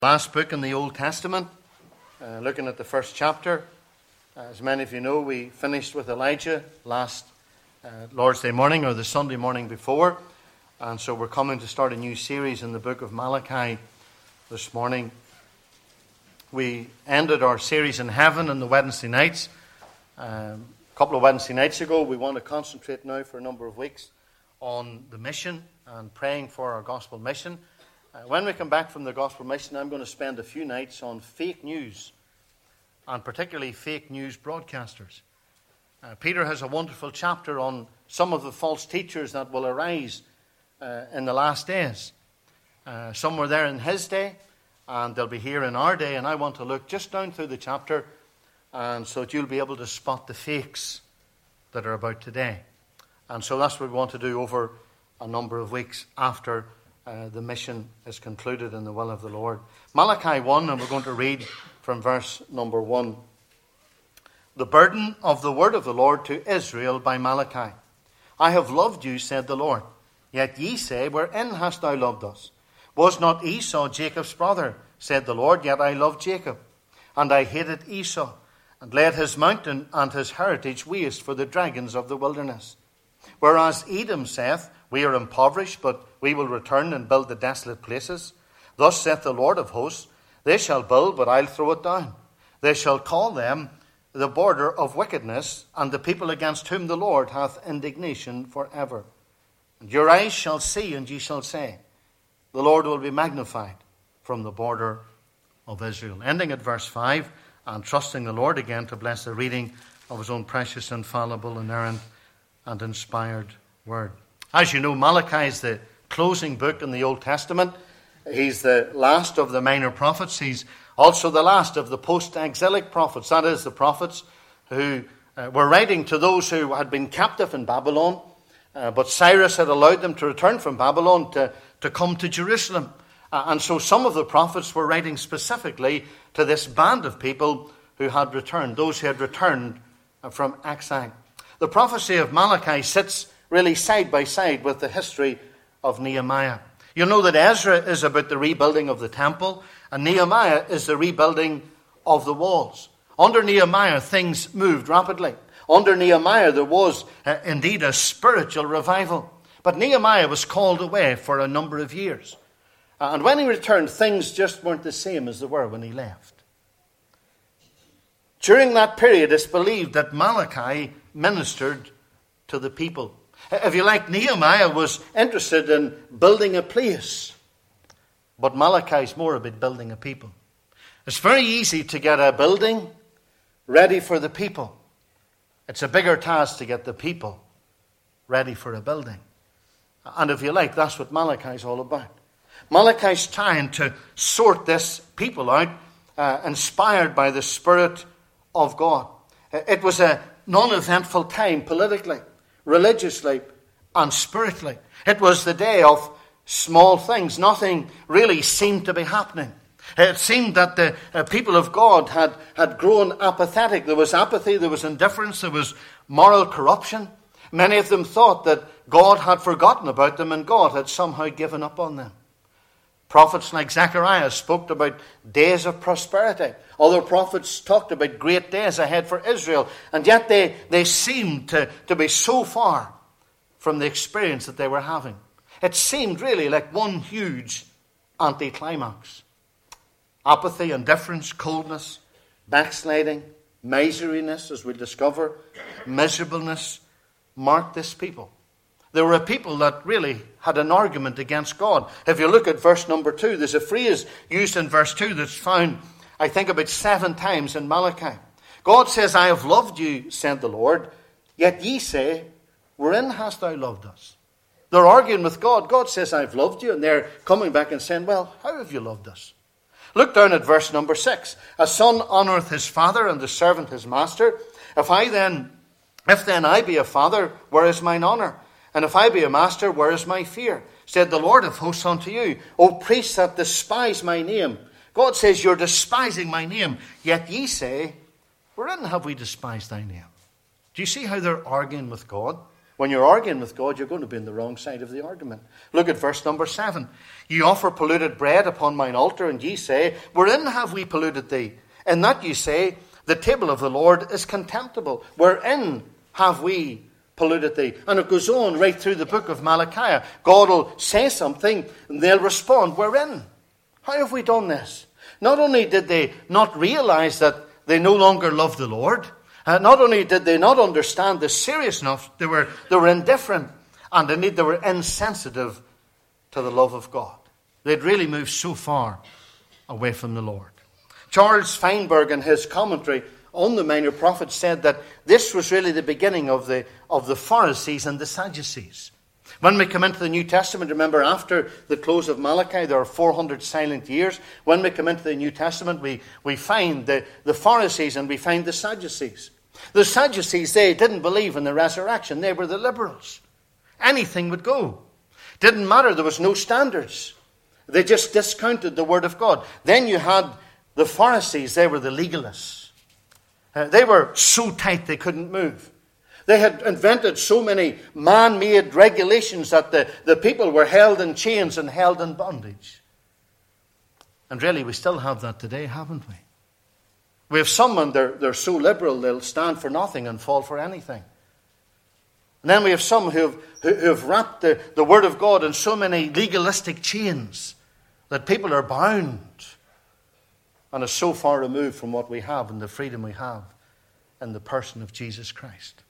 Last book in the Old Testament, looking at the first chapter. As many of you know, we finished with Elijah last Lord's Day morning, or the Sunday morning before. And so we're coming to start a new series in the book of Malachi this morning. We ended our series in heaven on the Wednesday nights. A couple of Wednesday nights ago. We want to concentrate now for a number of weeks on the mission and praying for our gospel mission. When we come back from the gospel mission, I'm going to spend a few nights on fake news, and particularly fake news broadcasters. Peter has a wonderful chapter on some of the false teachers that will arise in the last days. Some were there in his day, and they'll be here in our day, and I want to look just down through the chapter, and so that you'll be able to spot the fakes that are about today. And so that's what we want to do over a number of weeks after the mission is concluded in the will of the Lord. Malachi 1, and we're going to read from verse number 1. The burden of the word of the Lord to Israel by Malachi. I have loved you, said the Lord. Yet ye say, wherein hast thou loved us? Was not Esau Jacob's brother, said the Lord, yet I loved Jacob. And I hated Esau, and laid his mountain and his heritage waste for the dragons of the wilderness. Whereas Edom saith, we are impoverished, but we will return and build the desolate places. Thus saith the Lord of hosts, they shall build, but I'll throw it down. They shall call them the border of wickedness, and the people against whom the Lord hath indignation forever. And your eyes shall see, and ye shall say, the Lord will be magnified from the border of Israel. Ending at verse 5, and trusting the Lord again to bless the reading of his own precious, infallible, inerrant, and inspired word. As you know, Malachi is the closing book in the Old Testament. He's the last of the minor prophets. He's also the last of the post-exilic prophets. That is, the prophets who were writing to those who had been captive in Babylon. But Cyrus had allowed them to return from Babylon to come to Jerusalem. And so some of the prophets were writing specifically to this band of people who had returned, those who had returned from exile. The prophecy of Malachi sits really side by side with the history of Nehemiah. You know that Ezra is about the rebuilding of the temple, and Nehemiah is the rebuilding of the walls. Under Nehemiah, things moved rapidly. Under Nehemiah, there was indeed a spiritual revival. But Nehemiah was called away for a number of years. And when he returned, things just weren't the same as they were when he left. During that period, it's believed that Malachi ministered to the people. If you like, Nehemiah was interested in building a place, but Malachi's more about building a people. It's very easy to get a building ready for the people. It's a bigger task to get the people ready for a building. And if you like, that's what Malachi's all about. Malachi's trying to sort this people out, inspired by the Spirit of God. It was a non-eventful time politically, religiously, and spiritually. It was the day of small things. Nothing really seemed to be happening. It seemed that the people of God had grown apathetic. There was apathy, there was indifference, there was moral corruption. Many of them thought that God had forgotten about them and God had somehow given up on them. Prophets like Zechariah spoke about days of prosperity. Other prophets talked about great days ahead for Israel. And yet they seemed to be so far from the experience that they were having. It seemed really like one huge anticlimax. Apathy, indifference, coldness, backsliding, miserliness, as we discover, miserableness marked this people. They were a people that really had an argument against God. If you look at verse number 2, there's a phrase used in verse 2 that's found, I think, about 7 times in Malachi. God says, I have loved you, said the Lord, yet ye say, wherein hast thou loved us? They're arguing with God. God says, I've loved you, and they're coming back and saying, well, how have you loved us? Look down at verse number 6. A son honoureth his father, and the servant his master. If then I be a father, where is mine honour? And if I be a master, where is my fear? Said the Lord of hosts unto you, O priests that despise my name. God says, you're despising my name. Yet ye say, wherein have we despised thy name? Do you see how they're arguing with God? When you're arguing with God, you're going to be on the wrong side of the argument. Look at verse number 7. You offer polluted bread upon mine altar, and ye say, wherein have we polluted thee? And that ye say, the table of the Lord is contemptible. Wherein have we polluted thee? And it goes on right through the book of Malachi. God will say something, and they'll respond, wherein? How have we done this? Not only did they not realize that they no longer love the Lord, not only did they not understand the seriousness, they were indifferent, and indeed they were insensitive to the love of God. They'd really moved so far away from the Lord. Charles Feinberg, in his commentary on the Minor Prophets, said that this was really the beginning of the Pharisees and the Sadducees. When we come into the New Testament, remember, after the close of Malachi, there are 400 silent years. When we come into the New Testament, we find the Pharisees and we find the Sadducees. The Sadducees, they didn't believe in the resurrection. They were the liberals. Anything would go. Didn't matter. There was no standards. They just discounted the Word of God. Then you had the Pharisees. They were the legalists. They were so tight they couldn't move. They had invented so many man-made regulations that the people were held in chains and held in bondage. And really, we still have that today, haven't we? We have some, they're so liberal, they'll stand for nothing and fall for anything. And then we have some who have wrapped the Word of God in so many legalistic chains that people are bound and are so far removed from what we have and the freedom we have in the person of Jesus Christ.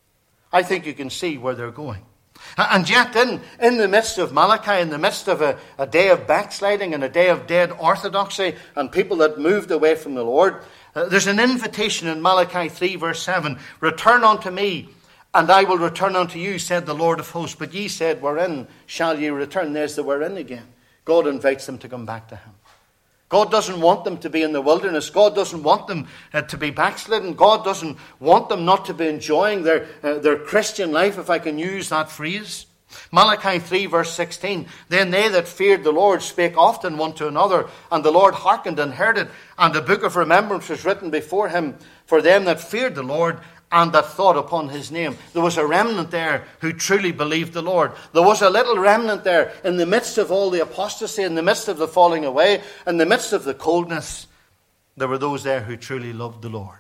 I think you can see where they're going. And yet, in the midst of Malachi, in the midst of a day of backsliding and a day of dead orthodoxy and people that moved away from the Lord, there's an invitation in Malachi 3 verse 7. Return unto me, and I will return unto you, said the Lord of hosts. But ye said, wherein shall ye return? There's the wherein again. God invites them to come back to him. God doesn't want them to be in the wilderness. God doesn't want them to be backslidden. God doesn't want them not to be enjoying their Christian life, if I can use that phrase. Malachi 3 verse 16. Then they that feared the Lord spake often one to another, and the Lord hearkened and heard it. And a book of remembrance was written before him for them that feared the Lord and that thought upon his name. There was a remnant there who truly believed the Lord. There was a little remnant there in the midst of all the apostasy, in the midst of the falling away, in the midst of the coldness. There were those there who truly loved the Lord.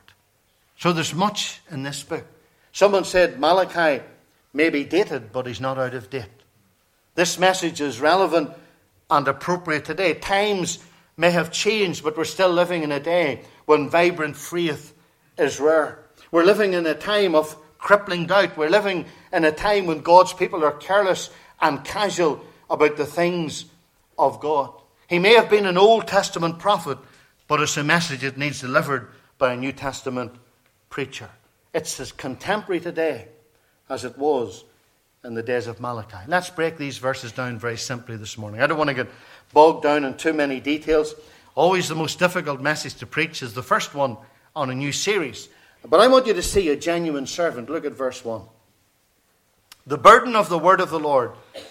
So there's much in this book. Someone said Malachi may be dated, but he's not out of date. This message is relevant and appropriate today. Times may have changed, but we're still living in a day when vibrant faith is rare. We're living in a time of crippling doubt. We're living in a time when God's people are careless and casual about the things of God. He may have been an Old Testament prophet, but it's a message that needs delivered by a New Testament preacher. It's as contemporary today as it was in the days of Malachi. Let's break these verses down very simply this morning. I don't want to get bogged down in too many details. Always the most difficult message to preach is the first one on a new series. But I want you to see a genuine servant. Look at verse 1. The burden of the word of the Lord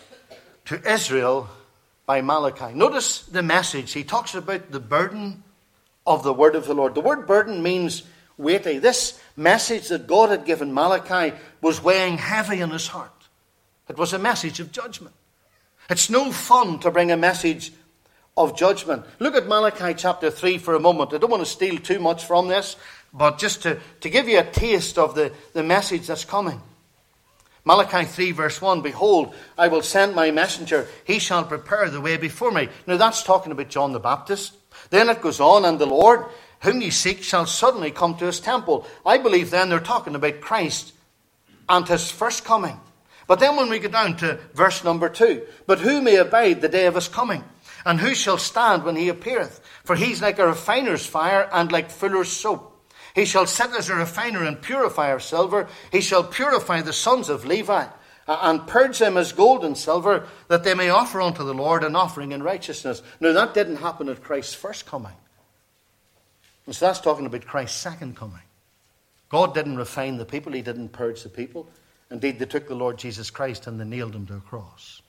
to Israel by Malachi. Notice the message. He talks about the burden of the word of the Lord. The word burden means weighty. This message that God had given Malachi was weighing heavy on his heart. It was a message of judgment. It's no fun to bring a message of judgment. Look at Malachi chapter 3 for a moment. I don't want to steal too much from this, but just to give you a taste of the message that's coming. Malachi 3 verse 1, Behold, I will send my messenger. He shall prepare the way before me. Now that's talking about John the Baptist. Then it goes on, And the Lord, whom ye seek, shall suddenly come to his temple. I believe then they're talking about Christ and his first coming. But then when we get down to verse number 2, But who may abide the day of his coming? And who shall stand when he appeareth? For he's like a refiner's fire and like fuller's soap. He shall sit as a refiner and purifier of silver. He shall purify the sons of Levi and purge them as gold and silver, that they may offer unto the Lord an offering in righteousness. Now that didn't happen at Christ's first coming. And so that's talking about Christ's second coming. God didn't refine the people. He didn't purge the people. Indeed, they took the Lord Jesus Christ and they nailed him to a cross.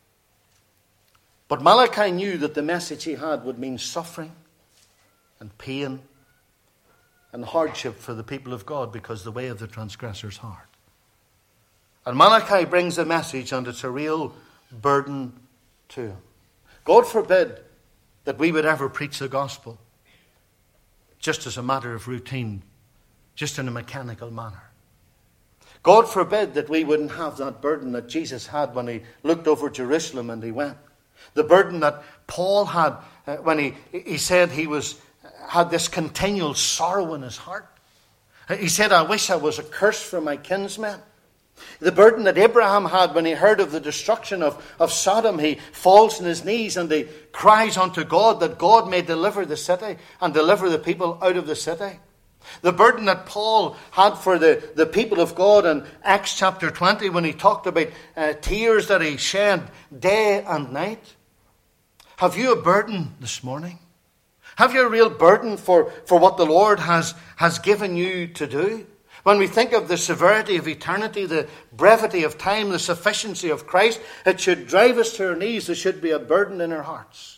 But Malachi knew that the message he had would mean suffering and pain and hardship for the people of God, because the way of the transgressor is hard. And Malachi brings a message, and it's a real burden to him. God forbid that we would ever preach the gospel just as a matter of routine, just in a mechanical manner. God forbid that we wouldn't have that burden that Jesus had when he looked over Jerusalem and he wept. The burden that Paul had when he said he had this continual sorrow in his heart. He said, I wish I was accursed from my kinsmen. The burden that Abraham had when he heard of the destruction of Sodom, he falls on his knees and he cries unto God that God may deliver the city and deliver the people out of the city. The burden that Paul had for the people of God in Acts chapter 20 when he talked about tears that he shed day and night. Have you a burden this morning? Have you a real burden for what the Lord has given you to do? When we think of the severity of eternity, the brevity of time, the sufficiency of Christ, it should drive us to our knees. There should be a burden in our hearts.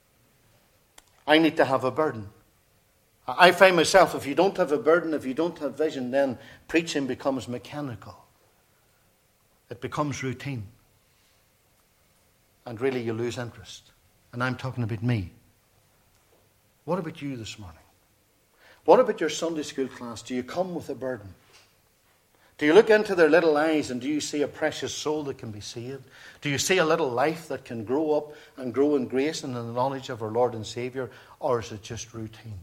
I need to have a burden. I find myself, if you don't have a burden, if you don't have vision, then preaching becomes mechanical. It becomes routine. And really you lose interest. And I'm talking about me. What about you this morning? What about your Sunday school class? Do you come with a burden? Do you look into their little eyes and do you see a precious soul that can be saved? Do you see a little life that can grow up and grow in grace and in the knowledge of our Lord and Saviour? Or is it just routine?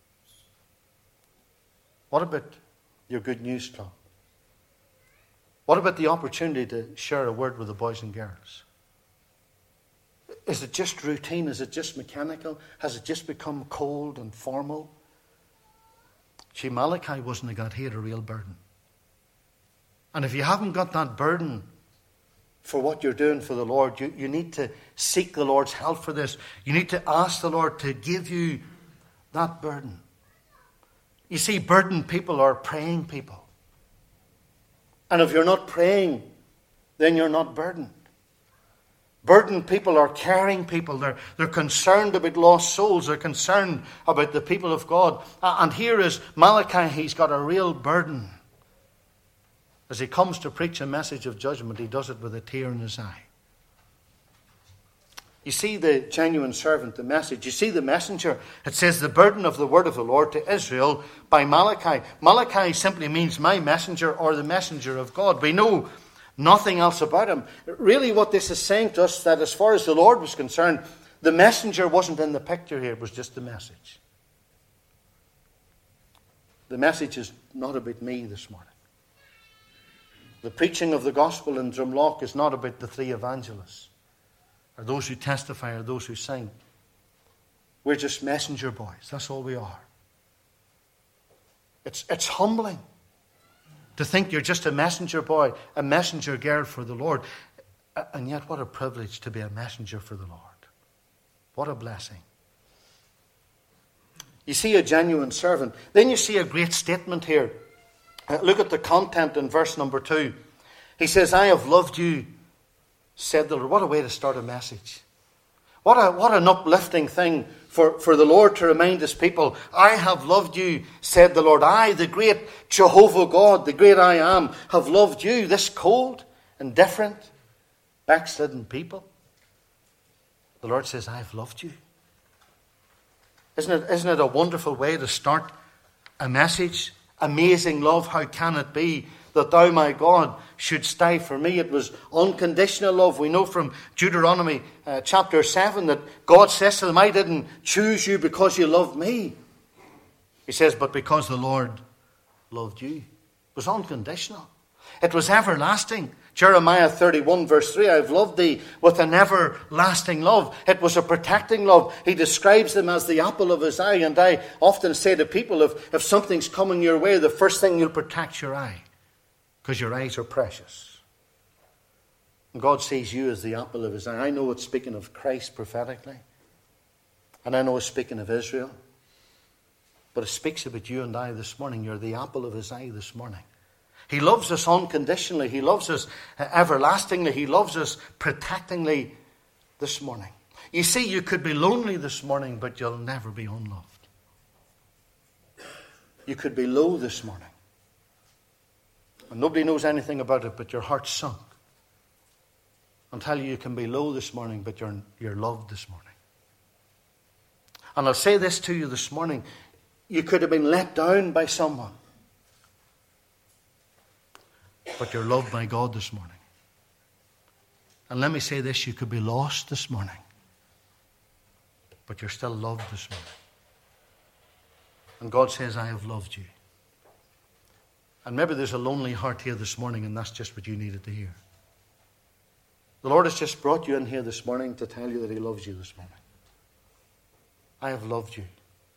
What about your Good News Club? What about the opportunity to share a word with the boys and girls? Is it just routine? Is it just mechanical? Has it just become cold and formal? See, Malachi wasn't a God. He had a real burden. And if you haven't got that burden for what you're doing for the Lord, you need to seek the Lord's help for this. You need to ask the Lord to give you that burden. You see, burdened people are praying people. And if you're not praying, then you're not burdened. Burdened people are caring people. They're concerned about lost souls. They're concerned about the people of God. And here is Malachi. He's got a real burden. As he comes to preach a message of judgment, he does it with a tear in his eye. You see the genuine servant, the message. You see the messenger. It says the burden of the word of the Lord to Israel by Malachi. Malachi simply means my messenger or the messenger of God. We know nothing else about him. Really what this is saying to us, that as far as the Lord was concerned, the messenger wasn't in the picture here. It was just the message. The message is not about me this morning. The preaching of the gospel in Drumlock is not about the three evangelists, or those who testify, or those who sing. We're just messenger boys. That's all we are. It's humbling to think you're just a messenger boy, a messenger girl for the Lord. And yet what a privilege to be a messenger for the Lord. What a blessing. You see a genuine servant. Then you see a great statement here. Look at the content in verse number 2. He says, I have loved you, said the Lord. What a way to start a message. What an uplifting thing for the Lord to remind his people. I have loved you, said the Lord. I, the great Jehovah God, the great I am, have loved you, this cold, indifferent, backslidden people. The Lord says, I have loved you. Isn't it a wonderful way to start a message? Amazing love, how can it be that thou, my God, shouldst die for me? It was unconditional love. We know from Deuteronomy chapter 7 that God says to them, I didn't choose you because you loved me. He says, but because the Lord loved you. It was unconditional. It was everlasting. Jeremiah 31 verse 3, I have loved thee with an everlasting love. It was a protecting love. He describes them as the apple of his eye. And I often say to people, if something's coming your way, the first thing you'll protect your eye. Because your eyes are precious. And God sees you as the apple of his eye. I know it's speaking of Christ prophetically. And I know it's speaking of Israel. But it speaks about you and I this morning. You're the apple of his eye this morning. He loves us unconditionally. He loves us everlastingly. He loves us protectingly this morning. You see, you could be lonely this morning, but you'll never be unloved. You could be low this morning, And nobody knows anything about it, but your heart's sunk. I'll tell you can be low this morning, but you're loved this morning. And I'll say this to you this morning. You could have been let down by someone, but you're loved by God this morning. And let me say this, you could be lost this morning, but you're still loved this morning. And God says, I have loved you. And maybe there's a lonely heart here this morning, and that's just what you needed to hear. The Lord has just brought you in here this morning to tell you that He loves you this morning. I have loved you.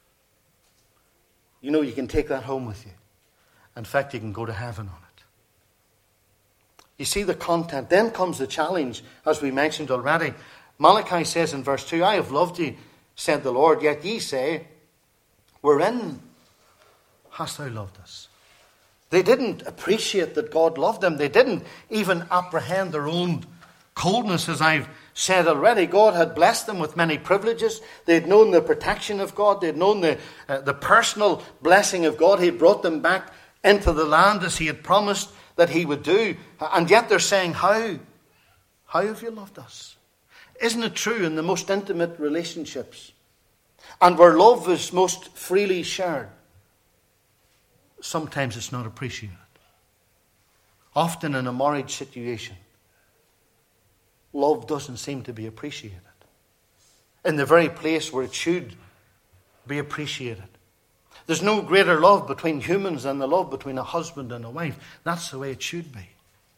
You know, you can take that home with you. In fact, you can go to heaven on it. You see the content. Then comes the challenge, as we mentioned already. Malachi says in verse 2, I have loved you, said the Lord, yet ye say, wherein hast thou loved us? They didn't appreciate that God loved them. They didn't even apprehend their own coldness, as I've said already. God had blessed them with many privileges. They'd known the protection of God. They'd known the personal blessing of God. He brought them back into the land as He had promised that He would do. And yet they're saying, how? How have you loved us? Isn't it true in the most intimate relationships, and where love is most freely shared, sometimes it's not appreciated? Often in a marriage situation, love doesn't seem to be appreciated in the very place where it should be appreciated. There's no greater love between humans than the love between a husband and a wife. That's the way it should be.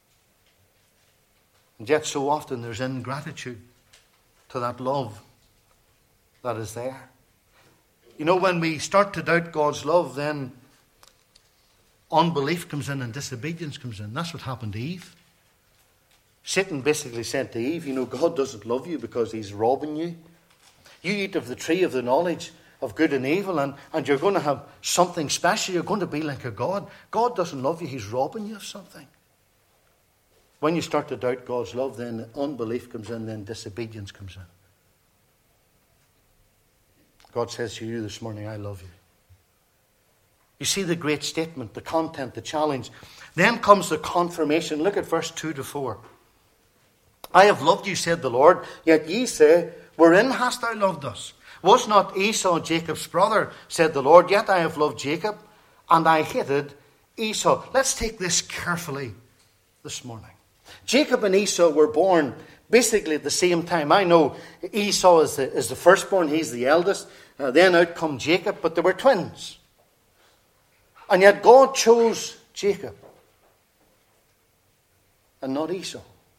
And yet so often there's ingratitude to that love that is there. You know, when we start to doubt God's love, then unbelief comes in and disobedience comes in. That's what happened to Eve. Satan basically said to Eve, you know, God doesn't love you because He's robbing you. You eat of the tree of the knowledge of good and evil, and you're going to have something special. You're going to be like a God. God doesn't love you. He's robbing you of something. When you start to doubt God's love, then unbelief comes in, then disobedience comes in. God says to you this morning, I love you. You see the great statement, the content, the challenge. Then comes the confirmation. Look at verse 2 to 4. I have loved you, said the Lord, yet ye say, wherein hast thou loved us? Was not Esau Jacob's brother, said the Lord, yet I have loved Jacob, and I hated Esau. Let's take this carefully this morning. Jacob and Esau were born basically at the same time. I know Esau is the firstborn, he's the eldest. Then out come Jacob, but they were twins. And yet God chose Jacob and not Esau.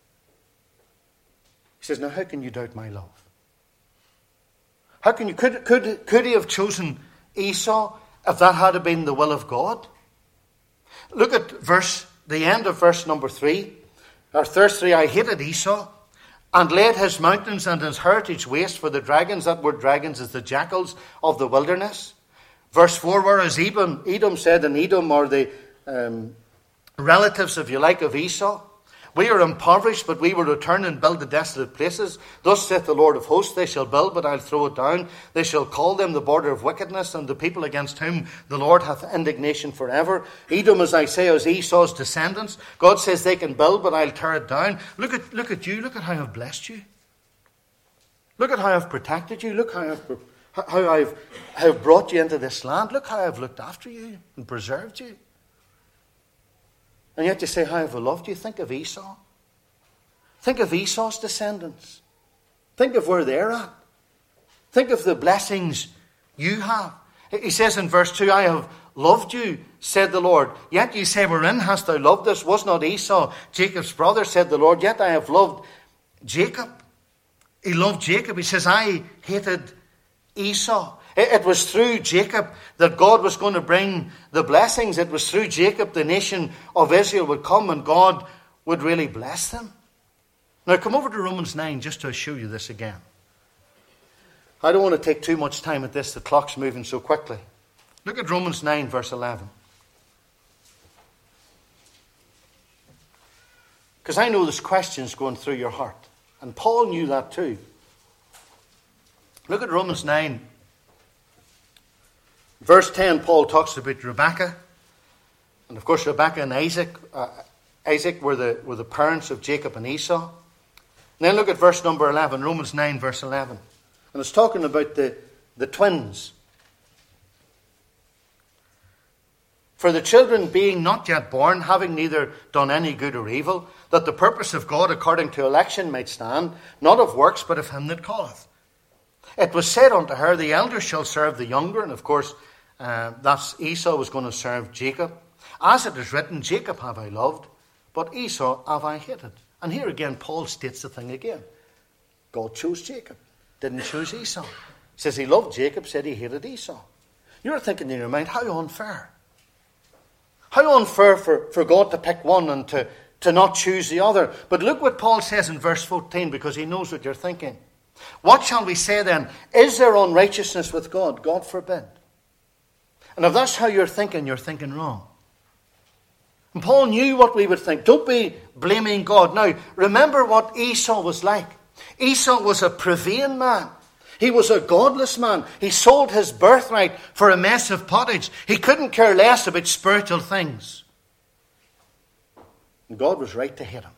He says, now how can you doubt my love? How can you, could he have chosen Esau if that had been the will of God? Look at the end of verse number 3. Verse 3, I hated Esau and laid his mountains and his heritage waste for the dragons. That word dragons is the jackals of the wilderness. Verse 4, whereas Edom said, and Edom are the relatives, if you like, of Esau. We are impoverished, but we will return and build the desolate places. Thus saith the Lord of hosts, they shall build, but I'll throw it down. They shall call them the border of wickedness, and the people against whom the Lord hath indignation forever. Edom, as I say, is Esau's descendants. God says they can build, but I'll tear it down. Look at you. Look at how I've blessed you. Look at how I've protected you. Look how I've brought you into this land. Look how I've looked after you and preserved you. And yet you say, how have I loved you? Think of Esau. Think of Esau's descendants. Think of where they're at. Think of the blessings you have. He says in verse 2, I have loved you, said the Lord. Yet ye say, wherein hast thou loved us? Was not Esau Jacob's brother, said the Lord. Yet I have loved Jacob. He loved Jacob. He says, I hated Esau. It was through Jacob that God was going to bring the blessings. It was through Jacob the nation of Israel would come and God would really bless them. Now come over to Romans 9 just to show you this again. I don't want to take too much time at this. The clock's moving so quickly. Look at Romans 9 verse 11. Because I know there's questions going through your heart. And Paul knew that too. Look at Romans 9. Verse 10, Paul talks about Rebekah. And of course, Rebekah and Isaac were the parents of Jacob and Esau. And then look at verse number 11, Romans 9, verse 11. And it's talking about the twins. For the children being not yet born, having neither done any good or evil, that the purpose of God according to election might stand, not of works, but of him that calleth. It was said unto her, the elder shall serve the younger. And of course, that's Esau was going to serve Jacob. As it is written, Jacob have I loved, but Esau have I hated. And here again, Paul states the thing again. God chose Jacob, didn't choose Esau. He says he loved Jacob, said he hated Esau. You're thinking in your mind, how unfair. How unfair for God to pick one and to not choose the other. But look what Paul says in verse 14, because he knows what you're thinking. What shall we say then? Is there unrighteousness with God? God forbid. And if that's how you're thinking wrong. And Paul knew what we would think. Don't be blaming God. Now, remember what Esau was like. Esau was a profane man. He was a godless man. He sold his birthright for a mess of pottage. He couldn't care less about spiritual things. And God was right to hate him.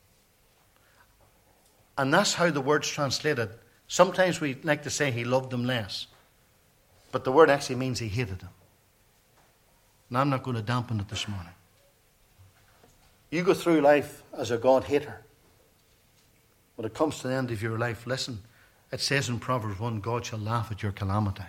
And that's how the word's translated. Sometimes we like to say he loved him less. But the word actually means he hated him. And I'm not going to dampen it this morning. You go through life as a God hater. When it comes to the end of your life, listen, it says in Proverbs 1, God shall laugh at your calamity.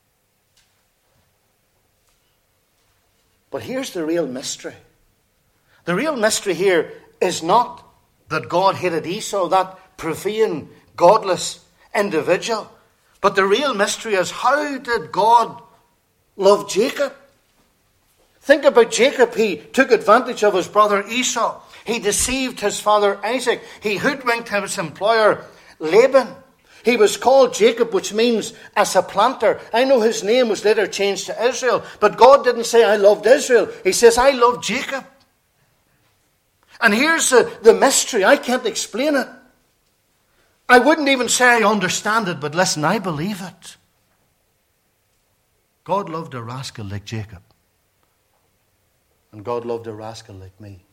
But here's the real mystery. The real mystery here is not that God hated Esau, that profane, godless individual. But the real mystery is, how did God love Jacob? Think about Jacob. He took advantage of his brother Esau. He deceived his father Isaac. He hoodwinked his employer Laban. He was called Jacob, which means a supplanter. I know his name was later changed to Israel, but God didn't say, I loved Israel. He says, I loved Jacob. And here's the mystery. I can't explain it. I wouldn't even say I understand it, but listen, I believe it. God loved a rascal like Jacob. And God loved a rascal like me.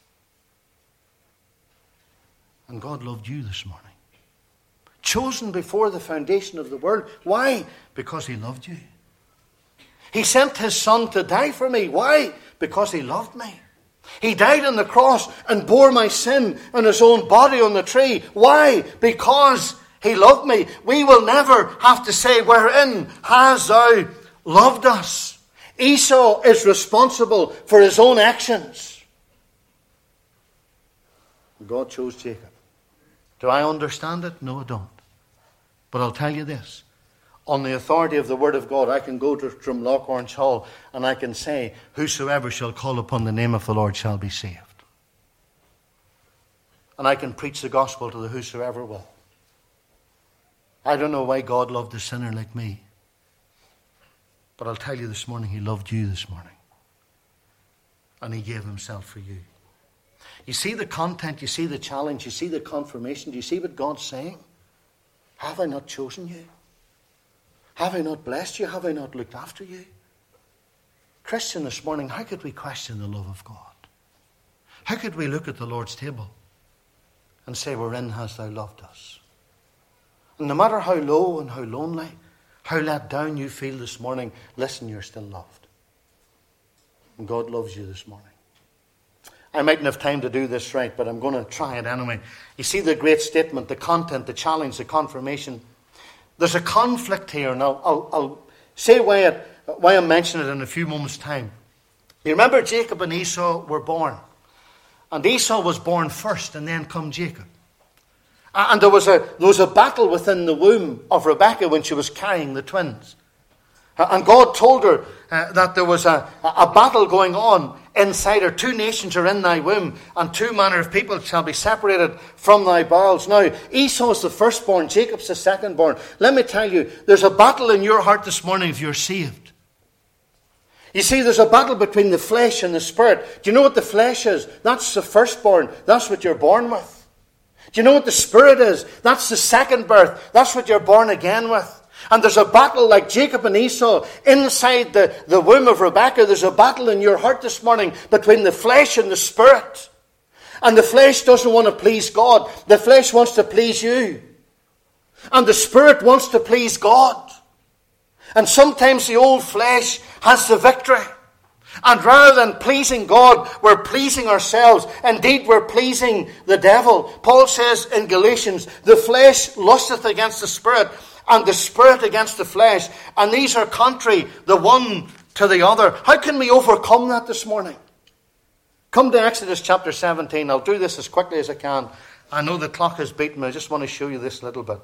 And God loved you this morning. Chosen before the foundation of the world. Why? Because he loved you. He sent his son to die for me. Why? Because he loved me. He died on the cross and bore my sin on his own body on the tree. Why? Because he loved me. We will never have to say, wherein hast thou loved us? Esau is responsible for his own actions. God chose Jacob. Do I understand it? No, I don't. But I'll tell you this. On the authority of the Word of God, I can go to Drumlock Orange Hall and I can say, whosoever shall call upon the name of the Lord shall be saved. And I can preach the gospel to the whosoever will. I don't know why God loved a sinner like me. But I'll tell you this morning, he loved you this morning. And he gave himself for you. You see the content, you see the challenge, you see the confirmation. Do you see what God's saying? Have I not chosen you? Have I not blessed you? Have I not looked after you? Christian, this morning, how could we question the love of God? How could we look at the Lord's table and say, wherein hast thou loved us? And no matter how low and how lonely, how let down you feel this morning, listen, you're still loved. And God loves you this morning. I mightn't have time to do this right, but I'm going to try it anyway. You see the great statement, the content, the challenge, the confirmation. There's a conflict here, and I'll say why I'm mentioning it in a few moments' time. You remember Jacob and Esau were born. And Esau was born first, and then come Jacob. And there was a battle within the womb of Rebekah when she was carrying the twins. And God told her that there was a battle going on inside her. 2 nations are in thy womb, and 2 manner of people shall be separated from thy bowels. Now, Esau is the firstborn, Jacob's the secondborn. Let me tell you, there's a battle in your heart this morning if you're saved. You see, there's a battle between the flesh and the spirit. Do you know what the flesh is? That's the firstborn. That's what you're born with. Do you know what the spirit is? That's the second birth. That's what you're born again with. And there's a battle like Jacob and Esau inside the womb of Rebekah. There's a battle in your heart this morning between the flesh and the spirit. And the flesh doesn't want to please God. The flesh wants to please you. And the spirit wants to please God. And sometimes the old flesh has the victory. And rather than pleasing God, we're pleasing ourselves. Indeed, we're pleasing the devil. Paul says in Galatians, the flesh lusteth against the spirit, and the spirit against the flesh. And these are contrary, the one to the other. How can we overcome that this morning? Come to Exodus chapter 17. I'll do this as quickly as I can. I know the clock has beaten me. I just want to show you this little bit.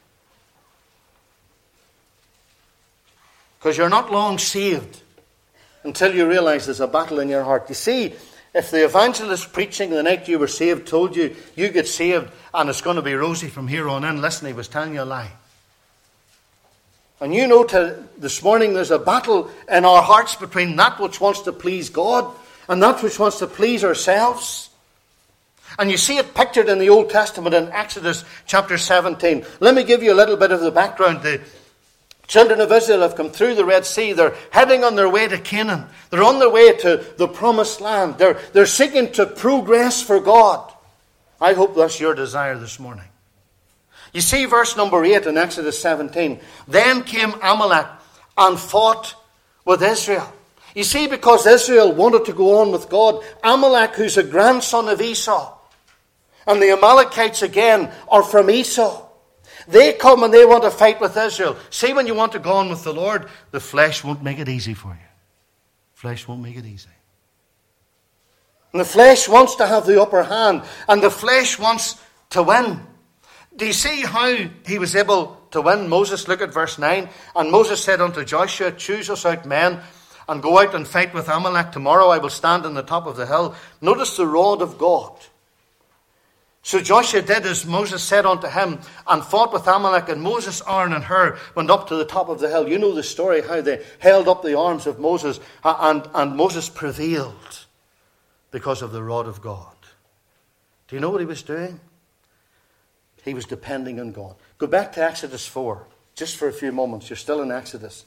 Because you're not long saved until you realize there's a battle in your heart. You see, if the evangelist preaching the night you were saved told you, you get saved and it's going to be rosy from here on in, listen, he was telling you a lie. And you know this morning there's a battle in our hearts between that which wants to please God and that which wants to please ourselves. And you see it pictured in the Old Testament in Exodus chapter 17. Let me give you a little bit of the background. The children of Israel have come through the Red Sea. They're heading on their way to Canaan. They're on their way to the promised land. They're seeking to progress for God. I hope that's your desire this morning. You see verse number 8 in Exodus 17. Then came Amalek and fought with Israel. You see, because Israel wanted to go on with God, Amalek, who's a grandson of Esau, and the Amalekites again are from Esau. They come and they want to fight with Israel. See, when you want to go on with the Lord, the flesh won't make it easy for you. Flesh won't make it easy. And the flesh wants to have the upper hand. And the flesh wants to win. Do you see how he was able to win? Moses, look at verse 9. And Moses said unto Joshua, choose us out men and go out and fight with Amalek. Tomorrow I will stand on the top of the hill. Notice the rod of God. So Joshua did as Moses said unto him and fought with Amalek, and Moses, Aaron and Hur went up to the top of the hill. You know the story, how they held up the arms of Moses, and Moses prevailed because of the rod of God. Do you know what he was doing? He was depending on God. Go back to Exodus 4, just for a few moments. You're still in Exodus.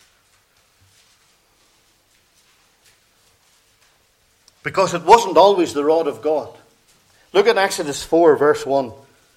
Because it wasn't always the rod of God. Look at Exodus 4, verse 1.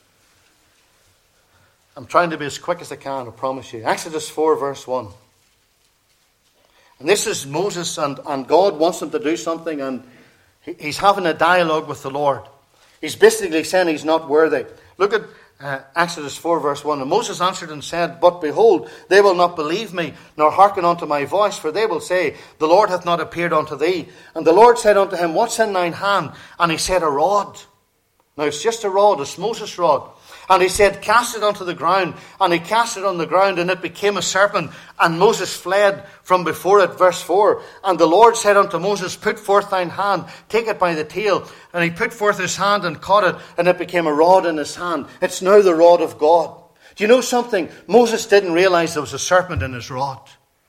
I'm trying to be as quick as I can, I promise you. Exodus 4, verse 1. And this is Moses, and God wants him to do something, and he's having a dialogue with the Lord. He's basically saying he's not worthy. Look at Exodus 4, verse 1. And Moses answered and said, but behold, they will not believe me, nor hearken unto my voice, for they will say, the Lord hath not appeared unto thee. And the Lord said unto him, what's in thine hand? And he said, a rod. Now it's just a rod, it's Moses' rod. And he said, cast it onto the ground. And he cast it on the ground, and it became a serpent. And Moses fled from before it. Verse 4. And the Lord said unto Moses, put forth thine hand, take it by the tail. And he put forth his hand and caught it, and it became a rod in his hand. It's now the rod of God. Do you know something? Moses didn't realize there was a serpent in his rod.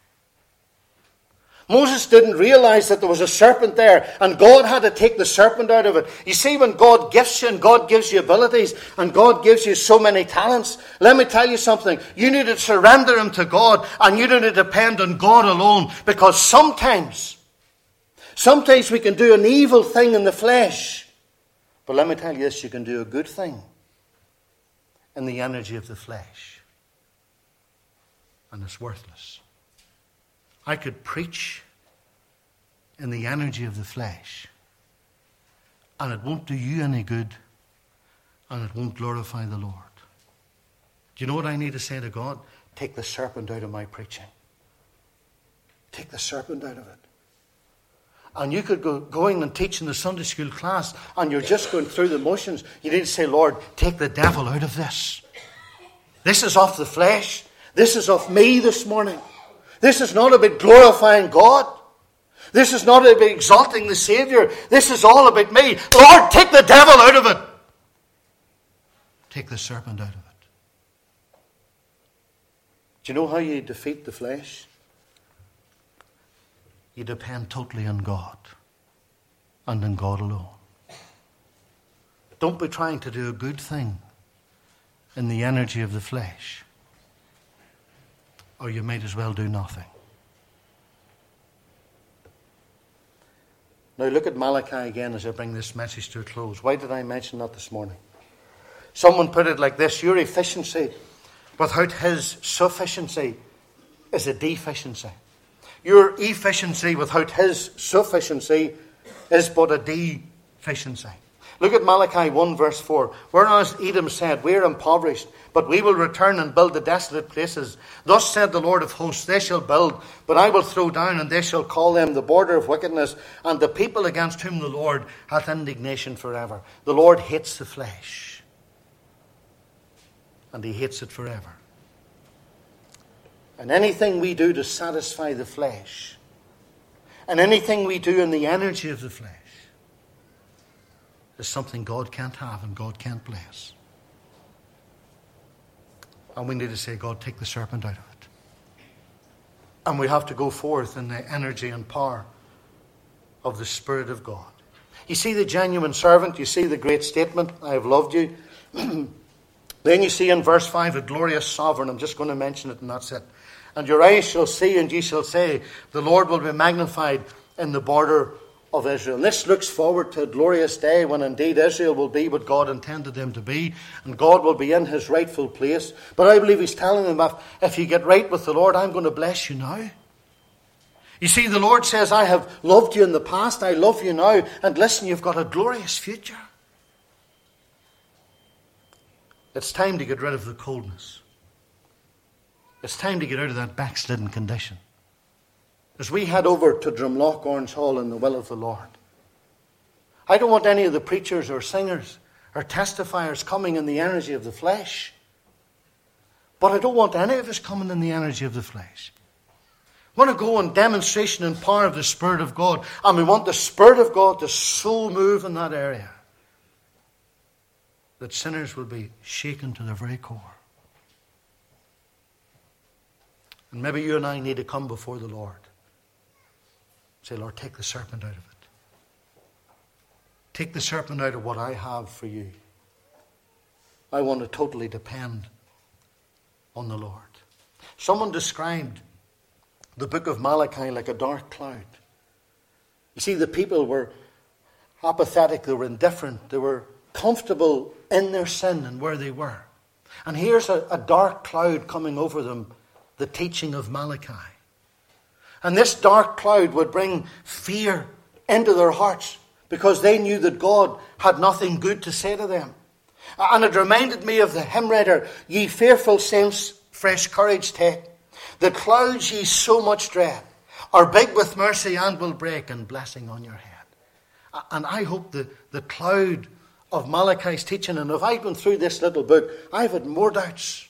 Moses didn't realize that there was a serpent there, and God had to take the serpent out of it. You see, when God gifts you and God gives you abilities and God gives you so many talents, let me tell you something. You need to surrender them to God, and you need to depend on God alone, because sometimes we can do an evil thing in the flesh. But let me tell you this, you can do a good thing in the energy of the flesh. And it's worthless. I could preach in the energy of the flesh, and it won't do you any good, and it won't glorify the Lord. Do you know what I need to say to God? Take the serpent out of my preaching. Take the serpent out of it. And you could go going and teach in the Sunday school class, and you're just going through the motions. You need to say, Lord, take the devil out of this. This is off the flesh. This is off me this morning. This is not about glorifying God. This is not about exalting the Savior. This is all about me. Lord, take the devil out of it. Take the serpent out of it. Do you know how you defeat the flesh? You depend totally on God and on God alone. Don't be trying to do a good thing in the energy of the flesh. or you might as well do nothing. Now look at Malachi again as I bring this message to a close. Why did I mention that this morning? Someone put it like this: your efficiency without his sufficiency is a deficiency. Your efficiency without his sufficiency is but a deficiency. Look at Malachi 1 verse 4. Whereas Edom said, we are impoverished, but we will return and build the desolate places. Thus said the Lord of hosts, they shall build, but I will throw down, and they shall call them the border of wickedness, and the people against whom the Lord hath indignation forever. The Lord hates the flesh, and he hates it forever. And anything we do to satisfy the flesh, and anything we do in the energy of the flesh, is something God can't have and God can't bless. And we need to say, God, take the serpent out of it. And we have to go forth in the energy and power of the Spirit of God. You see the genuine servant, you see the great statement, I have loved you. Then you see in verse 5 a glorious sovereign. I'm just going to mention it and that's it. And your eyes shall see, and ye shall say, the Lord will be magnified in the border of Israel. And this looks forward to a glorious day when indeed Israel will be what God intended them to be, and God will be in his rightful place. But I believe he's telling them, if you get right with the Lord, I'm going to bless you now. You see, the Lord says, I have loved you in the past, I love you now, and listen, you've got a glorious future. It's time to get rid of the coldness. It's time to get out of that backslidden condition. As we head over to Drumlock Orange Hall in the will of the Lord, I don't want any of the preachers or singers or testifiers coming in the energy of the flesh. But I don't want any of us coming in the energy of the flesh. We want to go in demonstration and power of the Spirit of God. And we want the Spirit of God to so move in that area that sinners will be shaken to their very core. And maybe you and I need to come before the Lord. Say, Lord, take the serpent out of it. Take the serpent out of what I have for you. I want to totally depend on the Lord. Someone described the book of Malachi like a dark cloud. You see, the people were apathetic, they were indifferent, they were comfortable in their sin and where they were. And here's a dark cloud coming over them, the teaching of Malachi. And this dark cloud would bring fear into their hearts because they knew that God had nothing good to say to them. And it reminded me of the hymn writer, ye fearful saints, fresh courage take. The clouds ye so much dread are big with mercy and will break in blessing on your head. And I hope the cloud of Malachi's teaching, and if I've been through this little book, I've had more doubts.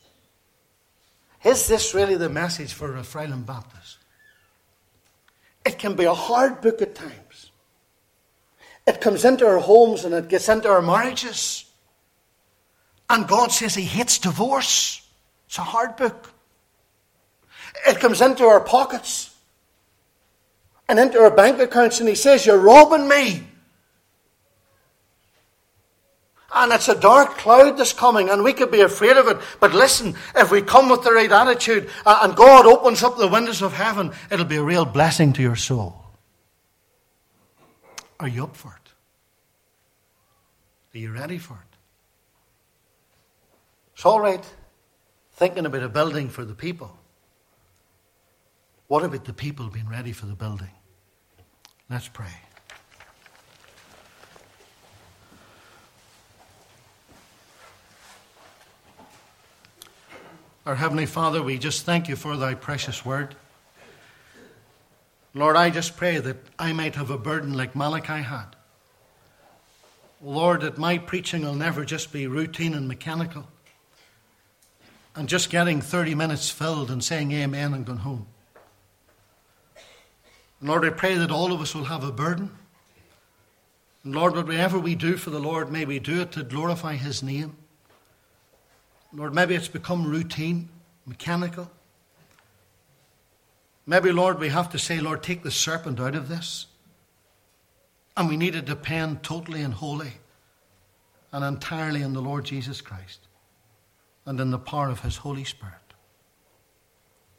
Is this really the message for a Freyland Baptist? It can be a hard book at times. It comes into our homes and it gets into our marriages. And God says he hates divorce. It's a hard book. It comes into our pockets and into our bank accounts and he says, you're robbing me. And it's a dark cloud that's coming and we could be afraid of it. But listen, if we come with the right attitude and God opens up the windows of heaven, it'll be a real blessing to your soul. Are you up for it? Are you ready for it? It's all right thinking about a building for the people. What about the people being ready for the building? Let's pray. Our Heavenly Father, we just thank you for thy precious word. Lord, I just pray that I might have a burden like Malachi had. Lord, that my preaching will never just be routine and mechanical and just getting 30 minutes filled and saying amen and going home. Lord, I pray that all of us will have a burden. And Lord, whatever we do for the Lord, may we do it to glorify his name. Lord, maybe it's become routine, mechanical. Maybe, Lord, we have to say, Lord, take the serpent out of this. And we need to depend totally and wholly and entirely on the Lord Jesus Christ and in the power of his Holy Spirit.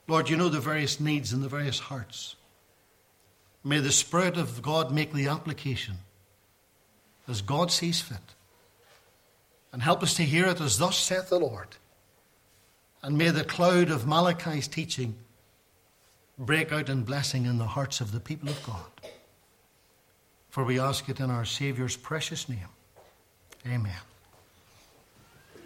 Lord, you know the various needs in the various hearts. May the Spirit of God make the application as God sees fit. And help us to hear it as thus saith the Lord. And may the cloud of Malachi's teaching break out in blessing in the hearts of the people of God. For we ask it in our Saviour's precious name. Amen.